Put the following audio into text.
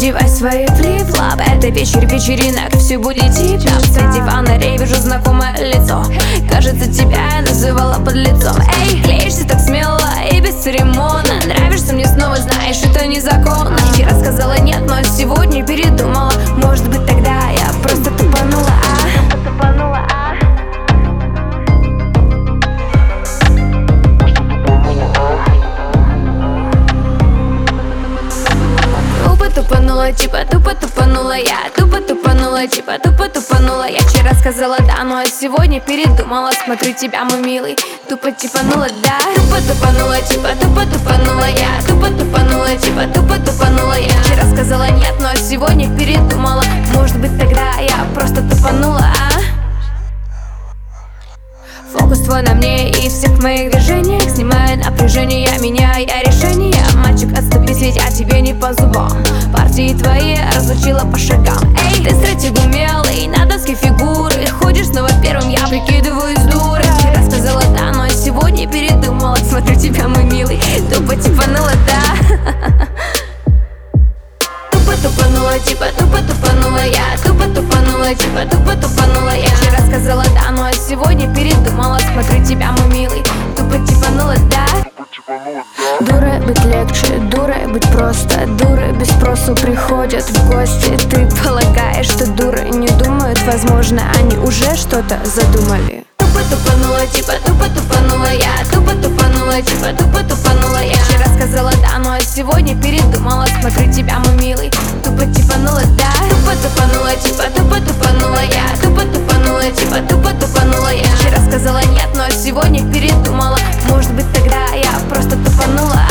Надевай свои флип-флоп, это вечер вечеринок, все будет тип-топ. В свете фонарей вижу знакомое лицо, кажется, тебя я называла подлецом. Эй, клеишься так смело и бесцеремонно, нравишься мне снова, знаешь, это незаконно. Вчера сказала нет, но сегодня передумала. Может быть, тогда я просто тупанула, Тупанула, типа тупо тупанула я, тупо тупанула, типа тупо тупанула я. Вчера сказала да, но сегодня передумала. Смотрю тебя, мой милый, тупо типанула, да. Тупо тупанула, типа тупо тупанула я, тупо тупанула, типа тупо тупанула я. Вчера сказала нет, но сегодня передумала. Может быть, тогда я просто тупанула, Фокус твой на мне и всех моих движениях снимает напряжение, меняя решение. Мальчик, отступись, ведь я тебе не по зубам. Партии твои разучила по шагам. Эй, ты стратег умелый, на доске фигуры. Ходишь снова первым, я прикидываюсь дурой. Вчера сказала да, но сегодня передумала. Смотрю тебя, мой милый, тупо типанула, да. Тупо тупанула, типа тупо тупанула я, тупо тупанула, типа тупо тупанула я. Вчера сказала да, но сегодня передумала. Смотрю тебя, мой милый, тупо типанула, да. Дурой быть легче, дурой быть просто. Дуры без спросу приходят в гости. Ты полагаешь, что дуры не думают? Возможно, они уже что-то задумали. Тупо тупанула, типа тупо тупанула я, тупо тупанула, типа тупо тупанула я. Вчера сказала да, но сегодня передумала. Смотрю тебя, мой милый, тупо типанула, да. Тупо тупанула, типа тупо тупанула я, тупо тупанула, типа тупо тупанула я. Вчера сказала нет, но сегодня передумала. Может быть, тогда я просто тупанула.